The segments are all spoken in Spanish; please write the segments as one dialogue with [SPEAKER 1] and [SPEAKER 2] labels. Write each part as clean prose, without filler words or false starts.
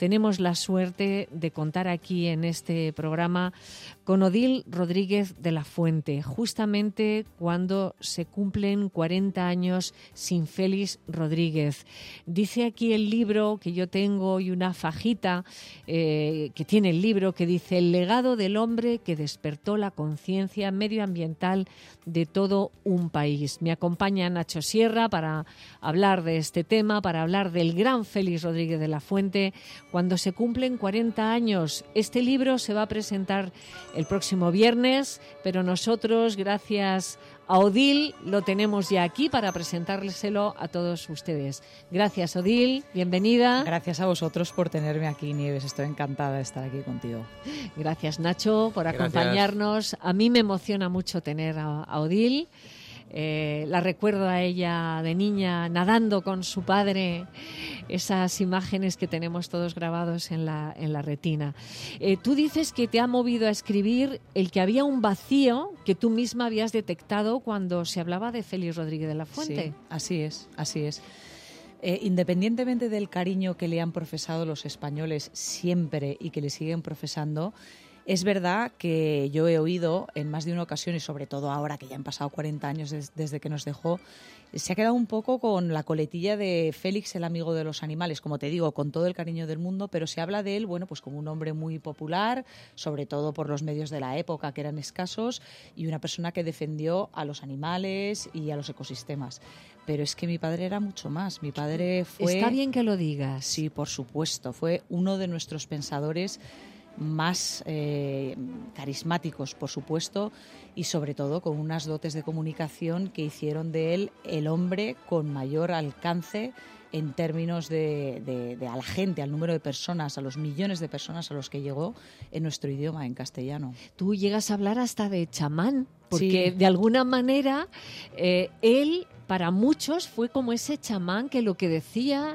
[SPEAKER 1] tenemos la suerte de contar aquí en este programa con Odil Rodríguez de la Fuente, justamente cuando se cumplen 40 años sin Félix Rodríguez. Dice aquí el libro que yo tengo y una fajita que tiene el libro que dice: el legado del hombre que despertó la conciencia medioambiental de todo un país. Me acompaña Nacho Sierra para hablar de este tema, para hablar del gran Félix Rodríguez de la Fuente cuando se cumplen 40 años. Este libro se va a presentar el próximo viernes, pero nosotros, gracias a Odil, lo tenemos ya aquí para presentárselo a todos ustedes. Gracias, Odil, bienvenida.
[SPEAKER 2] Gracias a vosotros por tenerme aquí, Nieves, estoy encantada de estar aquí contigo.
[SPEAKER 1] Gracias, Nacho, por acompañarnos. A mí me emociona mucho tener a Odil. La recuerdo a ella de niña nadando con su padre, esas imágenes que tenemos todos grabados en la retina. Tú dices que te ha movido a escribir el que había un vacío que tú misma habías detectado cuando se hablaba de Félix Rodríguez de la Fuente.
[SPEAKER 2] Sí, así es, así es. Independientemente del cariño que le han profesado los españoles siempre y que le siguen profesando, es verdad que yo he oído en más de una ocasión, y sobre todo ahora que ya han pasado 40 años desde que nos dejó, se ha quedado un poco con la coletilla de Félix, el amigo de los animales, como te digo, con todo el cariño del mundo, pero se habla de él, bueno, pues como un hombre muy popular, sobre todo por los medios de la época que eran escasos, y una persona que defendió a los animales y a los ecosistemas. Pero es que mi padre era mucho más. Mi padre fue...
[SPEAKER 1] Está bien que lo digas.
[SPEAKER 2] Sí, por supuesto. Fue uno de nuestros pensadores más carismáticos, por supuesto, y sobre todo con unas dotes de comunicación que hicieron de él el hombre con mayor alcance en términos de a la gente, al número de personas, a los millones de personas a los que llegó en nuestro idioma, en castellano.
[SPEAKER 1] Tú llegas a hablar hasta de chamán, porque
[SPEAKER 2] sí,
[SPEAKER 1] de alguna manera él para muchos fue como ese chamán que lo que decía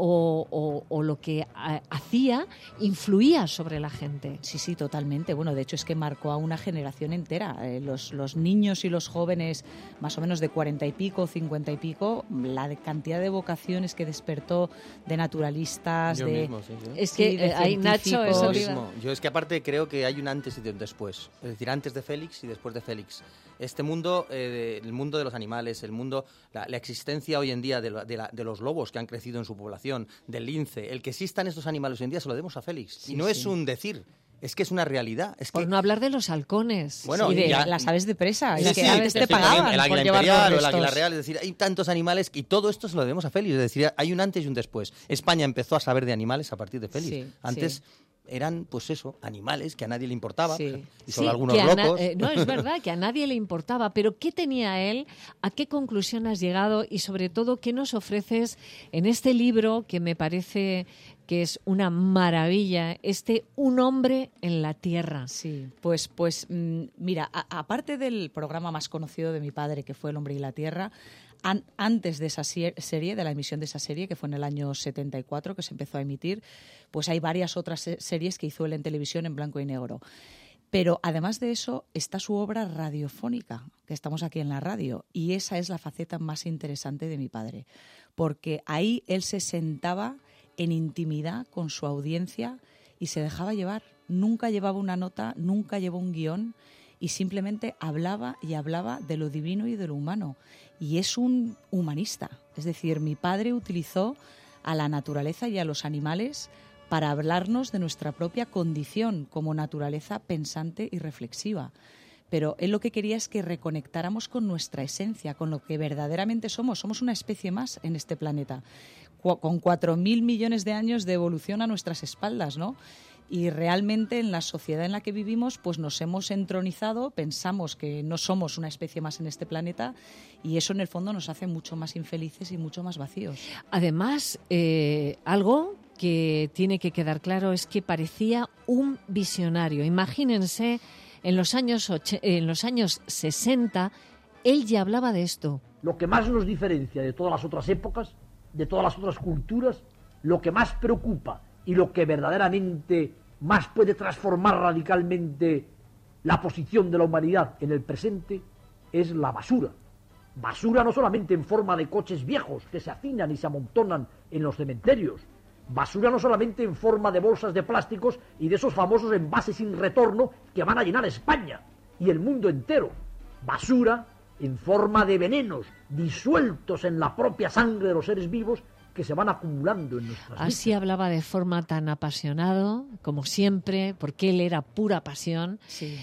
[SPEAKER 1] o lo que hacía influía sobre la gente.
[SPEAKER 2] Sí, sí, totalmente. Bueno, de hecho es que marcó a una generación entera. Los niños y los jóvenes, más o menos de 40 y pico, 50 y pico, la cantidad de vocaciones que despertó de naturalistas,
[SPEAKER 3] yo
[SPEAKER 2] de...
[SPEAKER 3] mismo, sí.
[SPEAKER 1] Es que
[SPEAKER 2] de
[SPEAKER 1] hay Nacho, eso
[SPEAKER 3] mismo. Yo es que aparte creo que hay un antes y un después. Es decir, antes de Félix y después de Félix. Este mundo, el mundo de los animales, el mundo, la existencia hoy en día de los lobos que han crecido en su población, del lince, el que existan estos animales hoy en día se lo debemos a Félix. Sí, y no es un decir. Es que es una realidad. Es
[SPEAKER 1] por
[SPEAKER 3] que...
[SPEAKER 1] no hablar de los halcones.
[SPEAKER 2] Bueno, y de las aves de presa.
[SPEAKER 3] Sí,
[SPEAKER 2] es que aves te pagaban
[SPEAKER 3] el águila
[SPEAKER 2] por llevar
[SPEAKER 3] imperial
[SPEAKER 2] los
[SPEAKER 3] o el águila
[SPEAKER 2] restos.
[SPEAKER 3] real. Es decir, hay tantos animales y todo esto se lo debemos a Félix. Es decir, hay un antes y un después. España empezó a saber de animales a partir de Félix.
[SPEAKER 2] Sí,
[SPEAKER 3] antes...
[SPEAKER 2] Sí.
[SPEAKER 3] Eran, pues eso, animales que a nadie le importaba,
[SPEAKER 2] sí.
[SPEAKER 3] y solo
[SPEAKER 1] sí,
[SPEAKER 3] algunos locos.
[SPEAKER 1] No, es verdad, que a nadie le importaba, pero ¿qué tenía él? ¿A qué conclusión has llegado? Y sobre todo, ¿qué nos ofreces en este libro que me parece que es una maravilla, Un hombre en la tierra?
[SPEAKER 2] Sí, pues mira, aparte del programa más conocido de mi padre, que fue El hombre y la tierra, antes de esa serie, de la emisión de esa serie, que fue en el año 74 que se empezó a emitir, pues hay varias otras series que hizo él en televisión en blanco y negro. Pero además de eso está su obra radiofónica, que estamos aquí en la radio, y esa es la faceta más interesante de mi padre, porque ahí él se sentaba en intimidad con su audiencia y se dejaba llevar. Nunca llevaba una nota, nunca llevó un guión, y simplemente hablaba y hablaba de lo divino y de lo humano. Y es un humanista. Es decir, mi padre utilizó a la naturaleza y a los animales para hablarnos de nuestra propia condición como naturaleza pensante y reflexiva. Pero él lo que quería es que reconectáramos con nuestra esencia, con lo que verdaderamente somos. Somos una especie más en este planeta, con 4.000 millones de años de evolución a nuestras espaldas, ¿no? Y realmente en la sociedad en la que vivimos pues nos hemos entronizado, pensamos que no somos una especie más en este planeta y eso en el fondo nos hace mucho más infelices y mucho más vacíos.
[SPEAKER 1] Además, algo que tiene que quedar claro es que parecía un visionario. Imagínense, en los años 60, él ya hablaba de esto.
[SPEAKER 4] Lo que más nos diferencia de todas las otras épocas, de todas las otras culturas, lo que más preocupa y lo que verdaderamente más puede transformar radicalmente la posición de la humanidad en el presente es la basura. Basura no solamente en forma de coches viejos que se hacinan y se amontonan en los cementerios, Basura no solamente en forma de bolsas de plásticos y de esos famosos envases sin retorno que van a llenar España y el mundo entero. Basura en forma de venenos disueltos en la propia sangre de los seres vivos que se van acumulando en nuestras vidas.
[SPEAKER 1] Así hablaba de forma tan apasionado, como siempre, porque él era pura pasión,
[SPEAKER 2] Sí.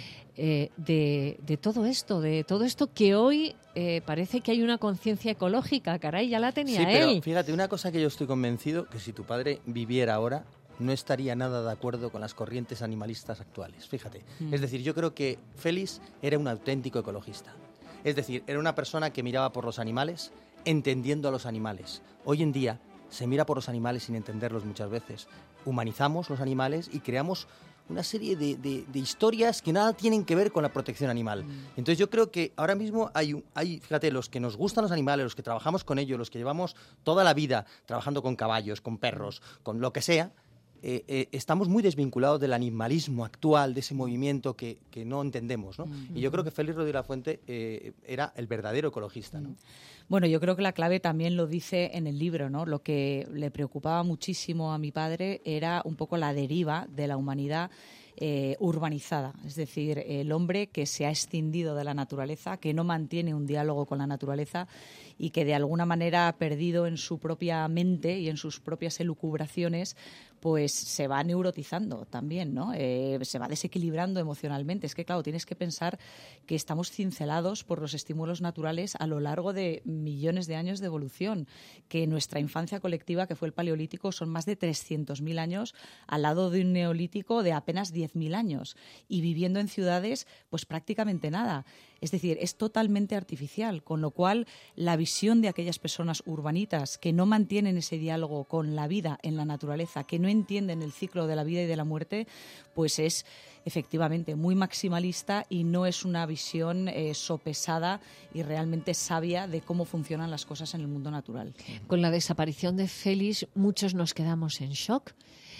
[SPEAKER 1] de todo esto que hoy parece que hay una conciencia ecológica, caray, ya la tenía
[SPEAKER 3] Sí, pero
[SPEAKER 1] él.
[SPEAKER 3] fíjate, una cosa que yo estoy convencido, que si tu padre viviera ahora, no estaría nada de acuerdo con las corrientes animalistas actuales, fíjate. Es decir, yo creo que Félix era un auténtico ecologista. Es decir, era una persona que miraba por los animales, entendiendo a los animales. Hoy en día se mira por los animales sin entenderlos muchas veces. Humanizamos los animales y creamos una serie de historias que nada tienen que ver con la protección animal. Entonces yo creo que ahora mismo hay, fíjate, los que nos gustan los animales, los que trabajamos con ellos, los que llevamos toda la vida trabajando con caballos, con perros, con lo que sea, estamos muy desvinculados del animalismo actual, de ese movimiento que no entendemos, ¿no? Y yo creo que Félix Rodríguez de la Fuente era el verdadero ecologista, ¿no?
[SPEAKER 2] Bueno, yo creo que la clave también lo dice en el libro, ¿no? Lo que le preocupaba muchísimo a mi padre era un poco la deriva de la humanidad urbanizada, es decir, el hombre que se ha escindido de la naturaleza, que no mantiene un diálogo con la naturaleza y que de alguna manera ha perdido en su propia mente y en sus propias elucubraciones, pues se va neurotizando también, ¿no? Se va desequilibrando emocionalmente. Es que, claro, tienes que pensar que estamos cincelados por los estímulos naturales a lo largo de millones de años de evolución, que nuestra infancia colectiva, que fue el Paleolítico, son más de 300.000 años al lado de un Neolítico de apenas 10.000 años y viviendo en ciudades, pues prácticamente nada. Es decir, es totalmente artificial, con lo cual la visión de aquellas personas urbanitas que no mantienen ese diálogo con la vida en la naturaleza, que no entienden el ciclo de la vida y de la muerte, pues es efectivamente muy maximalista y no es una visión sopesada y realmente sabia de cómo funcionan las cosas en el mundo natural.
[SPEAKER 1] Con la desaparición de Félix, muchos nos quedamos en shock.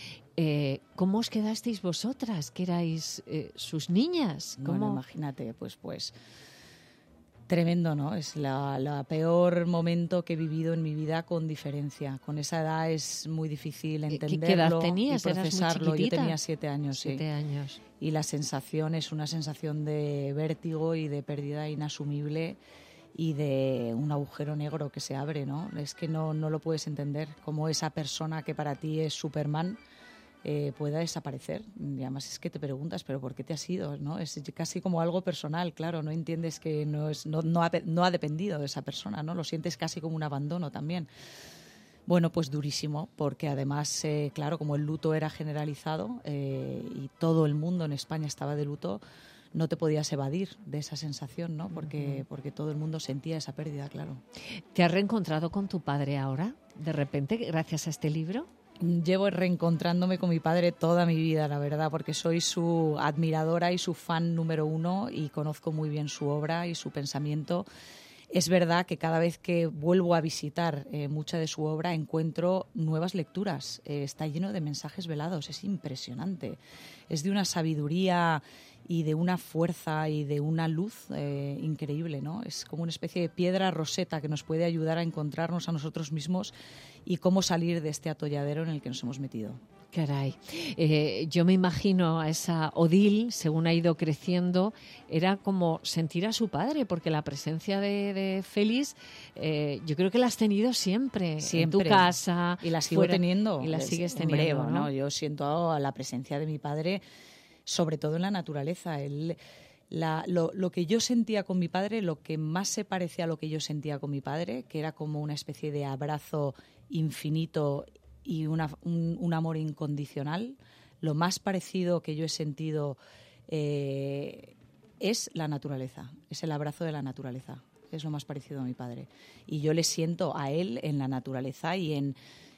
[SPEAKER 1] ¿Cómo os quedasteis vosotras, que erais sus niñas? ¿Cómo?
[SPEAKER 2] Bueno, imagínate, pues tremendo, ¿no? Es la peor momento que he vivido en mi vida con diferencia. Con esa edad es muy difícil entenderlo.
[SPEAKER 1] ¿Qué edad tenías?
[SPEAKER 2] Y procesarlo.
[SPEAKER 1] ¿Eras muy chiquitita?
[SPEAKER 2] Yo tenía 7 años, sí.
[SPEAKER 1] 7 años.
[SPEAKER 2] Y la sensación es una sensación de vértigo y de pérdida inasumible y de un agujero negro que se abre, ¿no? Es que no lo puedes entender, cómo esa persona que para ti es Superman pueda desaparecer. Y además es que te preguntas, ¿pero por qué te has ido? ¿No? Es casi como algo personal, claro, no entiendes que no ha dependido de esa persona, ¿no? Lo sientes casi como un abandono también. Bueno, pues durísimo, porque además, claro, como el luto era generalizado y todo el mundo en España estaba de luto, no te podías evadir de esa sensación, ¿no? Porque todo el mundo sentía esa pérdida, claro.
[SPEAKER 1] ¿Te has reencontrado con tu padre ahora, de repente, gracias a este libro?
[SPEAKER 2] Llevo reencontrándome con mi padre toda mi vida, la verdad, porque soy su admiradora y su fan número 1 y conozco muy bien su obra y su pensamiento. Es verdad que cada vez que vuelvo a visitar mucha de su obra encuentro nuevas lecturas. Está lleno de mensajes velados, es impresionante. Es de una sabiduría y de una fuerza y de una luz increíble, ¿no? Es como una especie de piedra roseta que nos puede ayudar a encontrarnos a nosotros mismos y cómo salir de este atolladero en el que nos hemos metido.
[SPEAKER 1] Caray, yo me imagino a esa Odile, según ha ido creciendo, era como sentir a su padre, porque la presencia de Félix, yo creo que la has tenido siempre en tu casa.
[SPEAKER 2] Y la sigo teniendo.
[SPEAKER 1] Y la sigues teniendo,
[SPEAKER 2] hombre,
[SPEAKER 1] ¿no?
[SPEAKER 2] Yo siento la presencia de mi padre, sobre todo en la naturaleza. Lo que yo sentía con mi padre, lo que más se parecía a lo que yo sentía con mi padre, que era como una especie de abrazo infinito y un amor incondicional, lo más parecido que yo he sentido es la naturaleza, es el abrazo de la naturaleza, es lo más parecido a mi padre. Y yo le siento a él en la naturaleza y en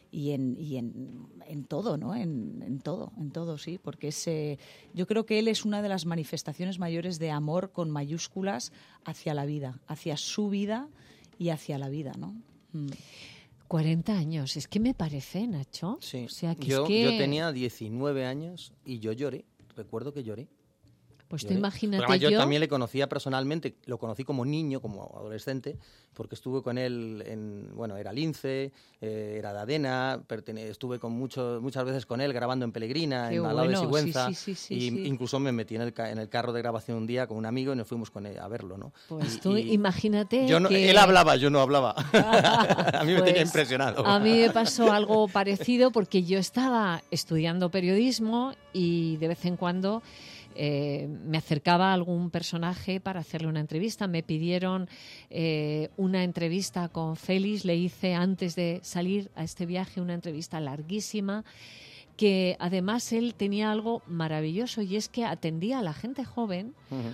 [SPEAKER 2] todo, ¿no? En todo, sí, porque yo creo que él es una de las manifestaciones mayores de amor con mayúsculas hacia la vida, hacia su vida y hacia la vida, ¿no?
[SPEAKER 1] 40 años, es que me parece, Nacho.
[SPEAKER 3] Sí,
[SPEAKER 1] o sea, que
[SPEAKER 3] yo
[SPEAKER 1] es que...
[SPEAKER 3] tenía 19 años y yo lloré, recuerdo que lloré.
[SPEAKER 1] Pues tú
[SPEAKER 3] Lloré.
[SPEAKER 1] imagínate
[SPEAKER 3] Además, yo
[SPEAKER 1] yo...
[SPEAKER 3] también le conocía personalmente, lo conocí como niño, como adolescente, porque estuve con él era lince, era de Adena, estuve muchas veces con él grabando en Pelegrina,
[SPEAKER 2] Qué
[SPEAKER 3] al lado de
[SPEAKER 2] bueno,
[SPEAKER 3] Sigüenza,
[SPEAKER 2] sí,
[SPEAKER 3] y incluso me metí en el carro de grabación un día con un amigo y nos fuimos con él a verlo, ¿no?
[SPEAKER 1] Pues tú imagínate
[SPEAKER 3] Él hablaba, yo no hablaba. A mí me tenía
[SPEAKER 1] Pues,
[SPEAKER 3] impresionado.
[SPEAKER 1] A mí me pasó algo parecido porque yo estaba estudiando periodismo y de vez en cuando me acercaba a algún personaje para hacerle una entrevista. Me pidieron una entrevista con Félix, le hice antes de salir a este viaje una entrevista larguísima, que además él tenía algo maravilloso y es que atendía a la gente joven.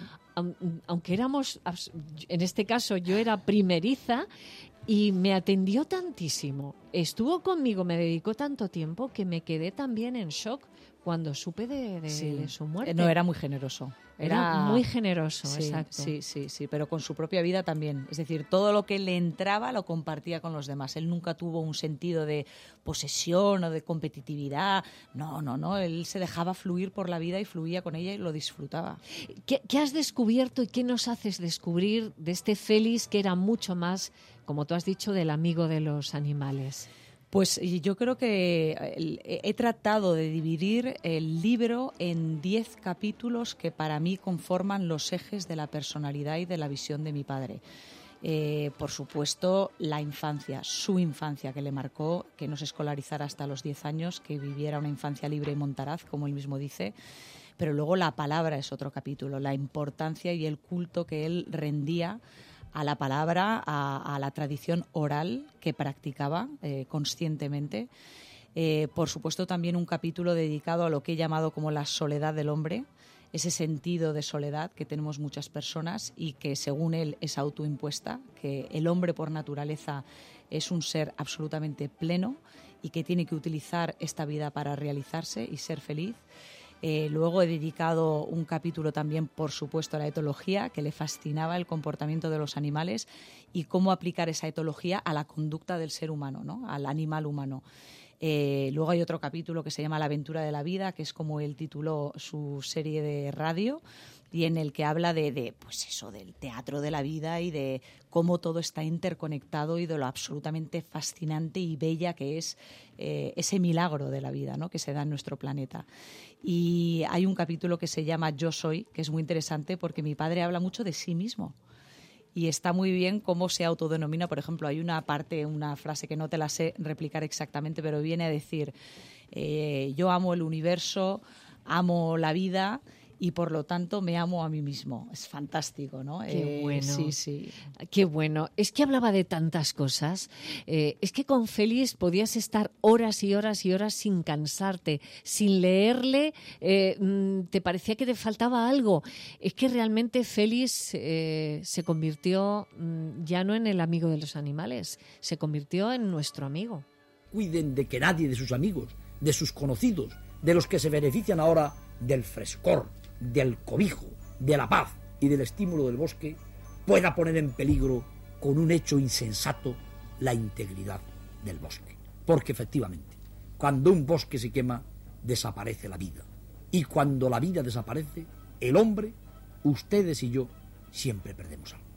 [SPEAKER 1] Aunque éramos, en este caso yo era primeriza, y me atendió tantísimo, estuvo conmigo, me dedicó tanto tiempo que me quedé también en shock cuando supe de su muerte.
[SPEAKER 2] No, era muy generoso.
[SPEAKER 1] Era muy generoso,
[SPEAKER 2] sí,
[SPEAKER 1] exacto.
[SPEAKER 2] Sí, pero con su propia vida también. Es decir, todo lo que le entraba lo compartía con los demás. Él nunca tuvo un sentido de posesión o de competitividad. No. Él se dejaba fluir por la vida y fluía con ella y lo disfrutaba.
[SPEAKER 1] ¿Qué has descubierto y qué nos haces descubrir de este Félix que era mucho más, como tú has dicho, del amigo de los animales?
[SPEAKER 2] Pues yo creo que he tratado de dividir el libro en 10 capítulos que para mí conforman los ejes de la personalidad y de la visión de mi padre. Por supuesto, la infancia, su infancia que le marcó, que no se escolarizara hasta los 10 años, que viviera una infancia libre y montaraz, como él mismo dice. Pero luego la palabra es otro capítulo, la importancia y el culto que él rendía a la palabra, a la tradición oral que practicaba conscientemente. Por supuesto, también un capítulo dedicado a lo que he llamado como la soledad del hombre, ese sentido de soledad que tenemos muchas personas y que, según él, es autoimpuesta, que el hombre por naturaleza es un ser absolutamente pleno y que tiene que utilizar esta vida para realizarse y ser feliz. Luego he dedicado un capítulo también, por supuesto, a la etología, que le fascinaba el comportamiento de los animales y cómo aplicar esa etología a la conducta del ser humano, ¿no? Al animal humano. Luego hay otro capítulo que se llama La aventura de la vida, que es como él tituló su serie de radio y en el que habla pues eso, del teatro de la vida y de cómo todo está interconectado y de lo absolutamente fascinante y bella que es ese milagro de la vida, ¿no? Que se da en nuestro planeta. Y hay un capítulo que se llama Yo soy, que es muy interesante porque mi padre habla mucho de sí mismo. Y está muy bien cómo se autodenomina. Por ejemplo, hay una frase que no te la sé replicar exactamente, pero viene a decir, yo amo el universo, amo la vida y por lo tanto me amo a mí mismo. Es fantástico, ¿no?
[SPEAKER 1] Qué bueno.
[SPEAKER 2] Sí.
[SPEAKER 1] Qué bueno. Es que hablaba de tantas cosas. Es que con Félix podías estar horas y horas y horas sin cansarte, sin leerle. Te parecía que te faltaba algo. Es que realmente Félix se convirtió ya no en el amigo de los animales, se convirtió en nuestro amigo.
[SPEAKER 4] Cuiden de que nadie de sus amigos, de sus conocidos, de los que se benefician ahora del frescor, del cobijo, de la paz y del estímulo del bosque, pueda poner en peligro con un hecho insensato la integridad del bosque. Porque efectivamente, cuando un bosque se quema, desaparece la vida. Y cuando la vida desaparece, el hombre, ustedes y yo, siempre perdemos algo.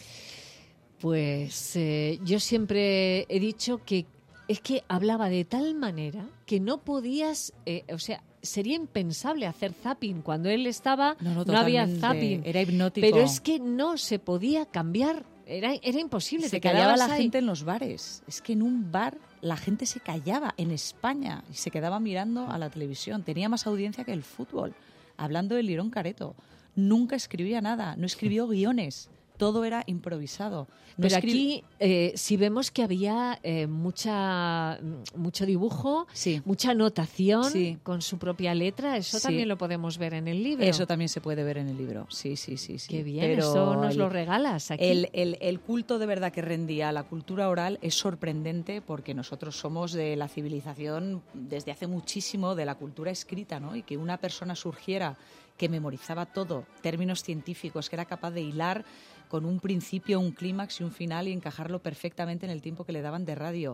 [SPEAKER 1] Pues yo siempre he dicho que es que hablaba de tal manera que no podías, sería impensable hacer zapping. Cuando él estaba, no había zapping.
[SPEAKER 2] Era hipnótico.
[SPEAKER 1] Pero es que no se podía cambiar. Era imposible.
[SPEAKER 2] Se callaba la gente en los bares. Es que en un bar la gente se callaba en España y se quedaba mirando a la televisión. Tenía más audiencia que el fútbol. Hablando de Lirón Careto. Nunca escribía nada. No escribió guiones. Todo era improvisado.
[SPEAKER 1] Pero aquí sí vemos que había mucho dibujo,
[SPEAKER 2] sí,
[SPEAKER 1] mucha anotación,
[SPEAKER 2] sí,
[SPEAKER 1] con su propia letra. Eso
[SPEAKER 2] sí,
[SPEAKER 1] también lo podemos ver en el libro.
[SPEAKER 2] Eso también se puede ver en el libro, sí.
[SPEAKER 1] Qué bien,
[SPEAKER 2] pero
[SPEAKER 1] eso nos lo regalas aquí.
[SPEAKER 2] El culto de verdad que rendía a la cultura oral es sorprendente porque nosotros somos de la civilización desde hace muchísimo, de la cultura escrita, ¿no? Y que una persona surgiera que memorizaba todo, términos científicos, que era capaz de hilar con un principio, un clímax y un final y encajarlo perfectamente en el tiempo que le daban de radio.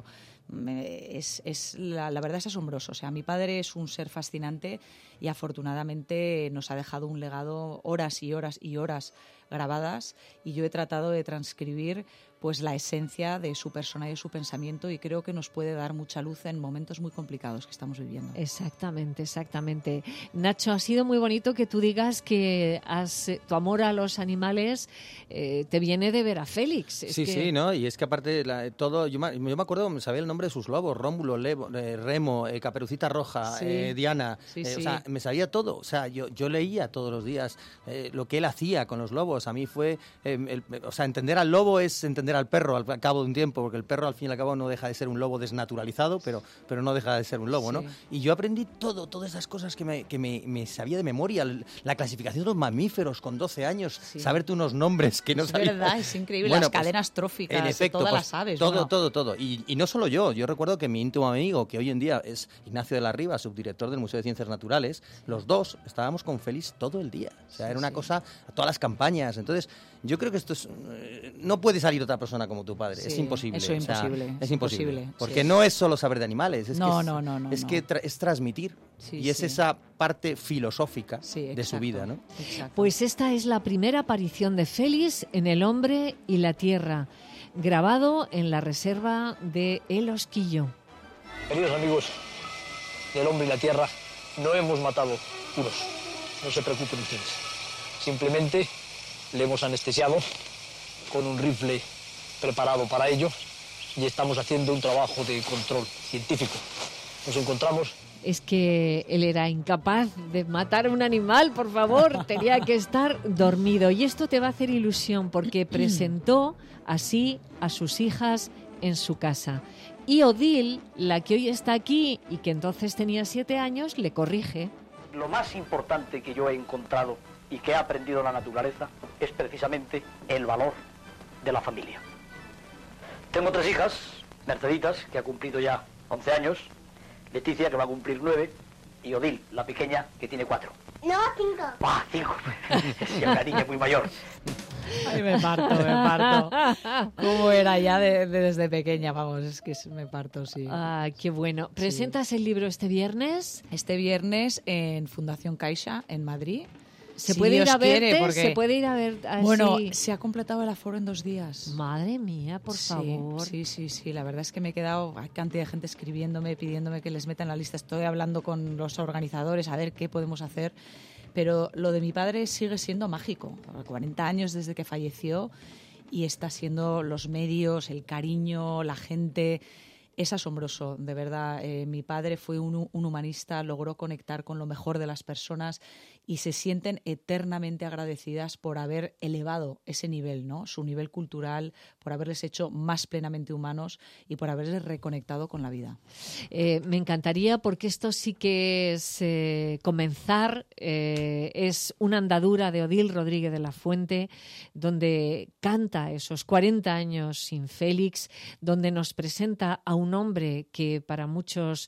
[SPEAKER 2] la verdad es asombroso. O sea, mi padre es un ser fascinante y afortunadamente nos ha dejado un legado, horas y horas y horas grabadas, y yo he tratado de transcribir pues la esencia de su persona y de su pensamiento, y creo que nos puede dar mucha luz en momentos muy complicados que estamos viviendo.
[SPEAKER 1] Exactamente. Nacho, ha sido muy bonito que tú digas que tu amor a los animales te viene de ver a Félix.
[SPEAKER 3] Sí, ¿no? Y es que aparte todo, yo me acuerdo, me sabía el nombre de sus lobos, Rómulo, Remo, Caperucita Roja,
[SPEAKER 2] Sí.
[SPEAKER 3] Diana,
[SPEAKER 2] Sí.
[SPEAKER 3] o sea, me sabía todo, o sea, yo leía todos los días lo que él hacía con los lobos. A mí fue, o sea, entender al lobo es entender al perro al cabo de un tiempo, porque el perro al fin y al cabo no deja de ser un lobo desnaturalizado, pero no deja de ser un lobo, ¿no? Y yo aprendí todas esas cosas que me sabía de memoria, la clasificación de los mamíferos con 12 años, saberte unos nombres que no sabía.
[SPEAKER 2] Es verdad, es increíble,
[SPEAKER 3] bueno,
[SPEAKER 2] las
[SPEAKER 3] pues,
[SPEAKER 2] cadenas tróficas,
[SPEAKER 3] en efecto,
[SPEAKER 2] todas
[SPEAKER 3] pues,
[SPEAKER 2] las aves.
[SPEAKER 3] Todo. Y no solo yo recuerdo que mi íntimo amigo, que hoy en día es Ignacio de la Riva, subdirector del Museo de Ciencias Naturales, los dos estábamos con Félix todo el día. O sea, era una cosa, todas las campañas. Entonces, yo creo que esto es... no puede salir otra persona como tu padre, es imposible.
[SPEAKER 2] Eso es imposible.
[SPEAKER 3] Es imposible. Porque no es solo saber de animales,
[SPEAKER 2] No.
[SPEAKER 3] Es transmitir. Y es esa parte filosófica de su vida, ¿no?
[SPEAKER 2] Exacto.
[SPEAKER 1] Pues esta es la primera aparición de Félix en El hombre y la tierra, grabado en la reserva de El Osquillo.
[SPEAKER 5] Queridos amigos del hombre y la tierra, no hemos matado unos, no se preocupen ustedes. Simplemente le hemos anestesiado con un rifle preparado para ello y estamos haciendo un trabajo de control científico. Nos encontramos...
[SPEAKER 1] Es que él era incapaz de matar a un animal, por favor, tenía que estar dormido. Y esto te va a hacer ilusión porque presentó así a sus hijas en su casa. Y Odile, la que hoy está aquí y que entonces tenía 7 años, le corrige.
[SPEAKER 4] Lo más importante que yo he encontrado y que he aprendido en la naturaleza es precisamente el valor de la familia. Tengo 3 hijas, Merceditas, que ha cumplido ya 11 años, Leticia, que va a cumplir 9, y Odile, la pequeña, que tiene 4.
[SPEAKER 6] No, 5.
[SPEAKER 4] ¡Ah, 5! Sí, una niña muy mayor.
[SPEAKER 2] Ay, me parto. ¿Cómo era ya desde pequeña? Vamos, es que me parto, sí.
[SPEAKER 1] Ah, qué bueno. ¿Presentas el libro este viernes?
[SPEAKER 2] Este viernes en Fundación Caixa, en Madrid.
[SPEAKER 1] ¿Se
[SPEAKER 2] Si
[SPEAKER 1] puede ir
[SPEAKER 2] Dios
[SPEAKER 1] a verte?
[SPEAKER 2] quiere, porque...
[SPEAKER 1] ¿Se puede ir a ver así?
[SPEAKER 2] Bueno, se ha completado el aforo en 2 días.
[SPEAKER 1] Madre mía, por favor.
[SPEAKER 2] Sí. La verdad es que me he quedado... Hay cantidad de gente escribiéndome, pidiéndome que les meta en la lista. Estoy hablando con los organizadores a ver qué podemos hacer. Pero lo de mi padre sigue siendo mágico. 40 años desde que falleció y está siendo los medios, el cariño, la gente... Es asombroso, de verdad. Mi padre fue un humanista, logró conectar con lo mejor de las personas y se sienten eternamente agradecidas por haber elevado ese nivel, ¿no? Su nivel cultural, por haberles hecho más plenamente humanos y por haberles reconectado con la vida.
[SPEAKER 1] Me encantaría, porque esto sí que es comenzar, es una andadura de Odile Rodríguez de la Fuente, donde canta esos 40 años sin Félix, donde nos presenta a un hombre que para muchos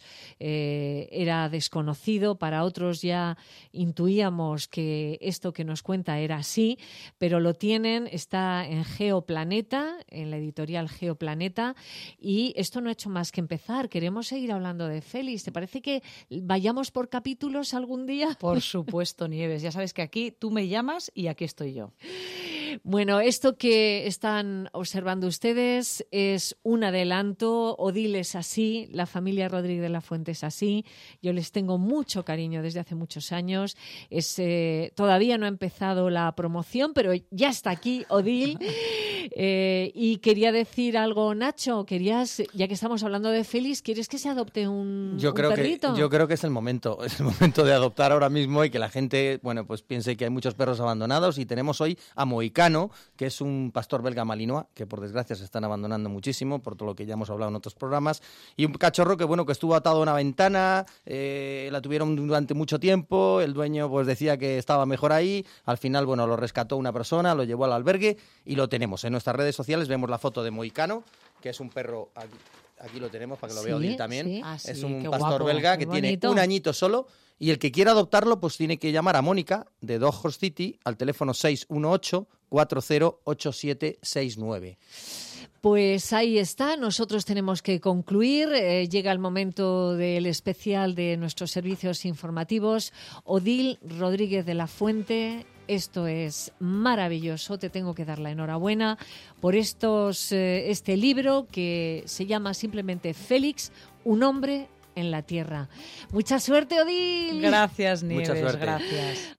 [SPEAKER 1] era desconocido, para otros ya intuíamos que esto que nos cuenta era así, pero lo tienen, está en Geoplaneta, en la editorial Geoplaneta, y esto no ha hecho más que empezar. Queremos seguir hablando de Félix. ¿Te parece que vayamos por capítulos algún día?
[SPEAKER 2] Por supuesto, Nieves. Ya sabes que aquí tú me llamas y aquí estoy yo.
[SPEAKER 1] Bueno, esto que están observando ustedes es un adelanto. Odile es así, la familia Rodríguez de la Fuente es así. Yo les tengo mucho cariño desde hace muchos años. Todavía no ha empezado la promoción, pero ya está aquí Odile. Y quería decir algo, Nacho. Ya que estamos hablando de Félix, ¿quieres que se adopte un perrito?
[SPEAKER 3] Yo creo que es el momento de adoptar ahora mismo y que la gente, bueno, pues piense que hay muchos perros abandonados, y tenemos hoy a Moicano, que es un pastor belga malinois, que por desgracia se están abandonando muchísimo, por todo lo que ya hemos hablado en otros programas, y un cachorro que estuvo atado a una ventana, la tuvieron durante mucho tiempo, el dueño pues decía que estaba mejor ahí, al final, lo rescató una persona, lo llevó al albergue y lo tenemos. En nuestras redes sociales vemos la foto de Moicano, que es un perro... Aquí lo tenemos para que lo vea Odile también.
[SPEAKER 1] Sí.
[SPEAKER 2] Ah, sí,
[SPEAKER 3] es un
[SPEAKER 2] qué
[SPEAKER 3] pastor
[SPEAKER 2] guapo,
[SPEAKER 3] belga
[SPEAKER 1] qué
[SPEAKER 3] que tiene
[SPEAKER 1] bonito.
[SPEAKER 3] un añito solo, y el que quiera adoptarlo pues tiene que llamar a Mónica de Dog Horse City al teléfono 618 408769.
[SPEAKER 1] Pues ahí está, nosotros tenemos que concluir. Llega el momento del especial de nuestros servicios informativos. Odil Rodríguez de la Fuente, esto es maravilloso, te tengo que dar la enhorabuena por este libro que se llama simplemente Félix, un hombre en la tierra. Mucha suerte, Odil.
[SPEAKER 2] Gracias, Nieves,
[SPEAKER 3] Mucha suerte.
[SPEAKER 2] gracias.